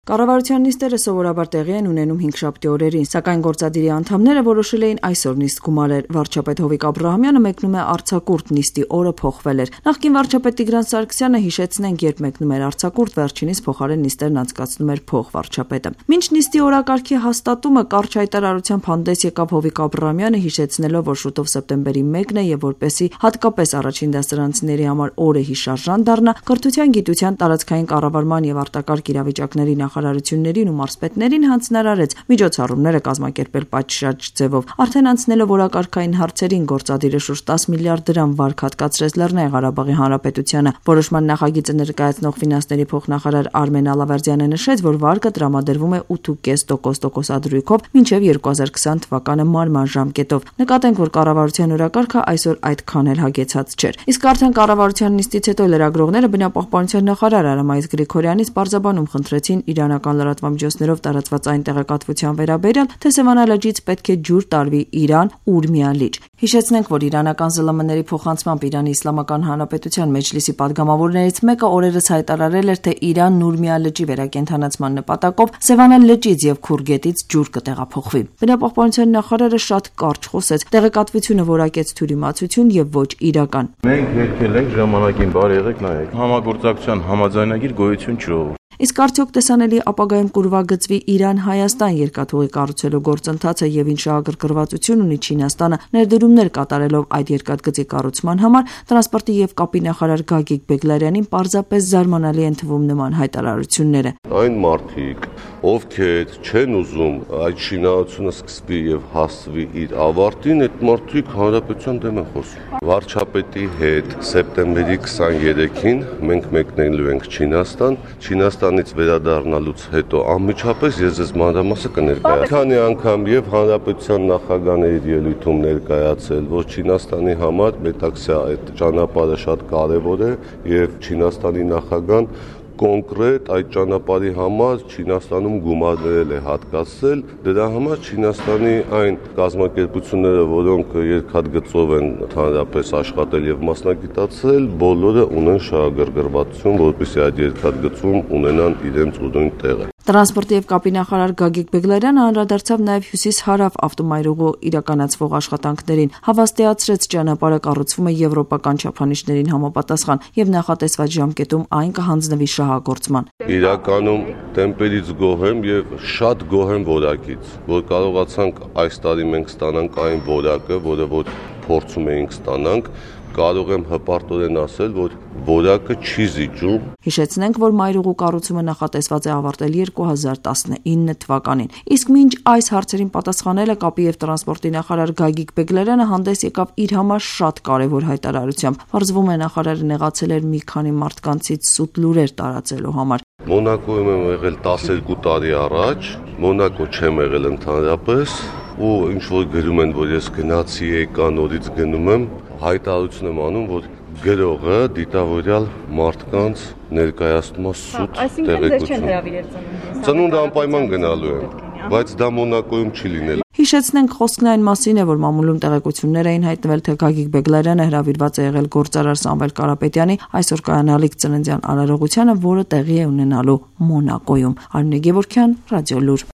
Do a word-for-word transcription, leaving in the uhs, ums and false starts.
Կառավարության նիստերը սովորաբար տեղի են ունենում հինգշաբթի օրերին, սակայն գործադիրի անդամները որոշել էին այսօր նիստ գումարել։ Վարչապետ Հովիկ Աբրահամյանը մեկնում է արձակուրդ, նիստի օրը փոխվել էր։ Նախկին վարչապետ Տիգրան Սարգսյանը, հիշեցնենք, երբ մեկնում էր արձակուրդ, վերջինիս փոխարեն նիստերն անցկացնում էր փոխվարչապետը։ Մինչ նիստի օրակարգի հաստատումը կարճ հայտարարությամբ հանդես եկավ Հովիկ Աբրահամյանը, հիշեցնելով, որ շուտով սեպտեմբերի մեկն է եւ որպեսզի հատկապես առաջին դասարանցիների համար օրը հիշարժան դառնա, կրթության, գիտության, տարածքային կառավարման եւ արտակարգ իրավիճակների նախարարություններին ու մարզպետներին հանձնարարեց միջոցառումները կազմակերպել պատշաճ ձևով։ Արդեն անցնելով օրակարգային հարցերին, գործադիրը շուրջ տասը միլիարդ դրամ վարկ հատկացրեց Լեռնային Ղարաբաղի Հանրապետությանը։ Որոշման նախագիծը ներկայացնող ֆինանսների փոխնախարար Արմեն Ալավերդյանը նշեց, որ վարկը տրամադրվում է ութ կես տոկոս տոկոսադրույքով մինչև երկու հազար քսան թվականը մանման ժամկետով։ Նկատենք, որ կառավարության օրակարգը այսօր այդքան էլ հագեցած չէր։ Իսկ արդեն կառավարության նիստից հետո լրագրողները բնապահպանության նախարար Արամայիս Գրիգորյանից պարզաբանում խնդրեցին իրանական լրատվամիջոցներով տարածված այն տեղեկատվության վերաբերյալ, թե Սևանա լճից պետք է ջուր տարվի Իրան Ուրմիա լիճ։ Հիշեցնենք, որ իրանական ԶԼՄ-ների փոխանցմամբ Իրանի Իսլամական Հանրապետության մեջլիսի պատգամավորներից մեկը օրերս հայտարարել էր, թե Իրանն Ուրմիա լճի վերակենդանացման նպատակով Սևանա լճից եւ Քուրգետից ջուր կտեղափոխվի։ Բնապահպանության նախարարը շատ կարճ խոսեց, տեղեկատվությունը որակեց թյուրիմացություն եւ ոչ իրական։ Մենք եկել ենք ժամանակին բար եղեք նայեք։ Համագործակցության համաձայնագիր գոյություն չունի։ Իսկ արդյոք տեսանելի ապագայում կուրվագծվի Իրան-Հայաստան երկաթուղի կառուցելու գործընթացը եւ ինչ շահագրգռվածություն ունի Չինաստանը ներդրումներ կատարելով այդ երկաթգծի կառուցման համար, տրանսպորտի եւ կապի նախարար Գագիկ Բեգլարյանին պարզապես զարմանալի են թվում նման հայտարարությունները։ Այն մարդիկ, ովքեր չեն ուզում այդ շինարարությունը սկսվի եւ հասվի իր ավարտին, այդ մարդիկ հանրապետության դեմ են խոսում։ Վարչապետի հետ սեպտեմբերի քսաներեքին մենք մեկնելու ենք Չինաստան, Չինաստանից վերադառնալուց հետո անմիջապես ես ձեզ մանրամասը կներկայացնեմ։ Քանի անգամ եւ հանրապետության նախագահների ելույթում ներկայացել, որ Չինաստանի համար մետաքսյա այդ ճանապարհը շատ կարեւոր է եւ Չինաստանի նախագահան կոնկրետ այդ ճանապարհի համար Չինաստանում գումարներ է հատկացել, դրա համար Չինաստանի այն կազմակերպությունները, որոնք երկաթգծով են ընդհանրապես աշխատել եւ մասնագիտացել, բոլորը ունեն շահագրգռվածություն, որպեսզի այդ երկաթգծում ունենան իրենց ուրույն տեղը։ Տրանսպորտի եւ կապի նախարար Գագիկ Բեգլարյանը անդրադարձավ նաեւ հյուսիս-հարավ ավտոմայրուղու իրականացվող աշխատանքներին, հավաստիացրեց ճանապարհը կառուցվում է եվրոպական չափանիշներին համապատասխան եւ նախատեսված ժամկետում այն կհանձնվի շահագործման։ Իրականում տեմպերից գոհ եմ եւ շատ գոհ եմ որակից, որ կարողացանք այս տարի մենք ստանանք այն որակը, որը որ փորձում էինք ստանանք։ Կարող եմ հպարտորեն ասել, որ որակը չի զիջում։ Հիշեցնենք, որ մայրուղու կառուցումը նախատեսված է ավարտել երկու հազար տասնինը թվականին։ Իսկ մինչ այս հարցերին պատասխանելը կապի եւ տրանսպորտի նախարար Գագիկ Բեգլարյանը հանդես եկավ իր համար շատ կարեւոր հայտարարությամբ։ Պարզվում է նախարարը նեղացել էր մի քանի մարդկանցից սուտ լուրեր տարածելու համար։ Մոնակոյում եմ եղել տասներկու տարի առաջ, Մոնակո չեմ եղել ընդհանրապես, ու ինչ որ գրում են, որ ես գնացի եկա նորից գնում եմ, հայտարարություն եմ անում, որ գրողը դիտավորյալ մարդկանց ներկայացնում է սուտ տեղեկություն։ Ծնունդ անպայման գնալու եմ, բայց դա Մոնակոյում չի լինել։ Հիշեցնենք, խոսքն այն մասին է, որ մամուլում տեղեկություններ էին հայտնվել, թե Գագիկ Բեգլարյանը հրավիրված է եղել գործարար Սամվել Կարապետյանի այսօր կայանալիք ծննդյան արարողությանը, որը տեղի է ունենալու Մոնակոյում։ Արմինե Գևորգյան, Ռադիոլուր։